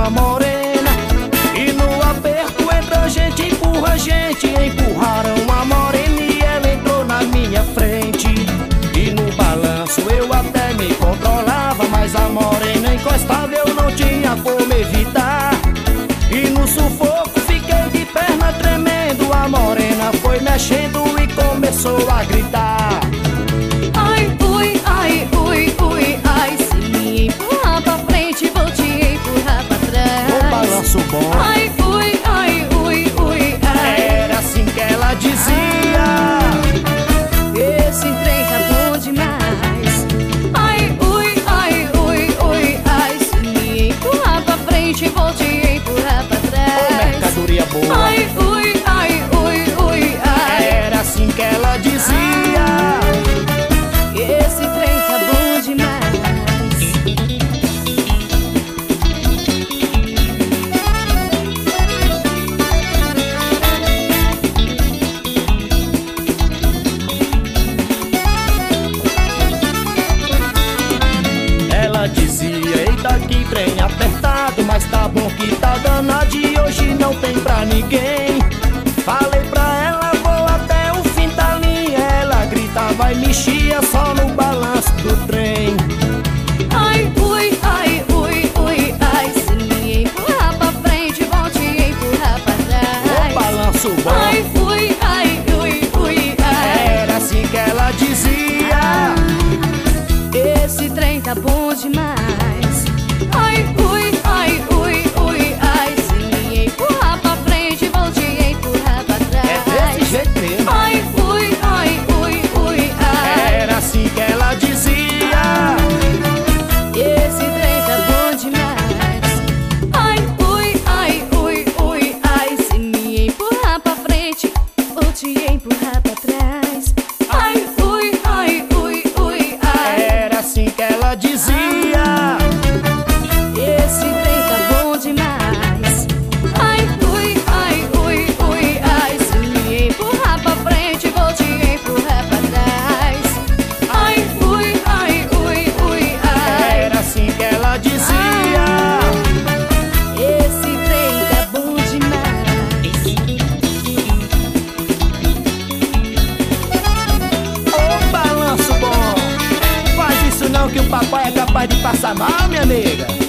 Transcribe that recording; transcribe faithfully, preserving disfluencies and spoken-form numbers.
uma morena. E no aperto entra a gente, empurra a gente. Empurraram a morena e ela entrou na minha frente. E no balanço eu até me controlava, mas a morena encostava, eu não tinha como evitar. E no sufoco fiquei de perna tremendo. A morena foi mexendo e começou a gritar. Ai, ui, ai, ui, ui, ai, se me empurrar pra frente, vou te empurrar pra trás. O balanço bom. Ai, ui, ai, ui, ui, ai. Era assim que ela dizia. Esse trem tá bom demais. Ai, ui, ai, ui, ui, ai, se me empurrar pra frente, vou te empurrar pra trás. Ô, mercadoria boa. Ai, ui, ai, ui, ui, ai. Era assim que ela dizia. Esse trem tá bom demais. Ela dizia, eita que trem apertado, mas tá bom que tá danado e hoje não tem pra ninguém. Falei pra ela, vou até o fim da linha. Ela gritava e mexia só no balanço do trem. Ai, ui, ai, ui, ui, ai, se me empurrar pra frente, vou te empurrar pra trás. O balanço bom. Ai, ui, ai, ui, ui, ai. Era assim que ela dizia. Esse trem tá bom demais. Ai, ui, ai, ui, ui, ai, se me empurrar pra frente, vou te empurrar pra trás. É desse jeito mesmo. Ai, ui, ai, ui, ui, ai. Era assim que ela dizia. Esse trem tá bom demais. Ai, ui, ai, ui, ui, ai, se me empurrar pra frente, vou te empurrar pra trás. Ai, ui, ai, ui, ui, ai. Era assim que ela dizia. Esse trem tá bom demais. Ai, ui, ai, ui, ui, ai, se me empurrar pra frente, vou te empurrar pra trás. Ai, ui, ai, ui, ui, ai. Era assim que ela dizia. Esse trem tá bom demais. Ô balanço bom. Faz isso não que o papai é capaz de passar mal, minha nega.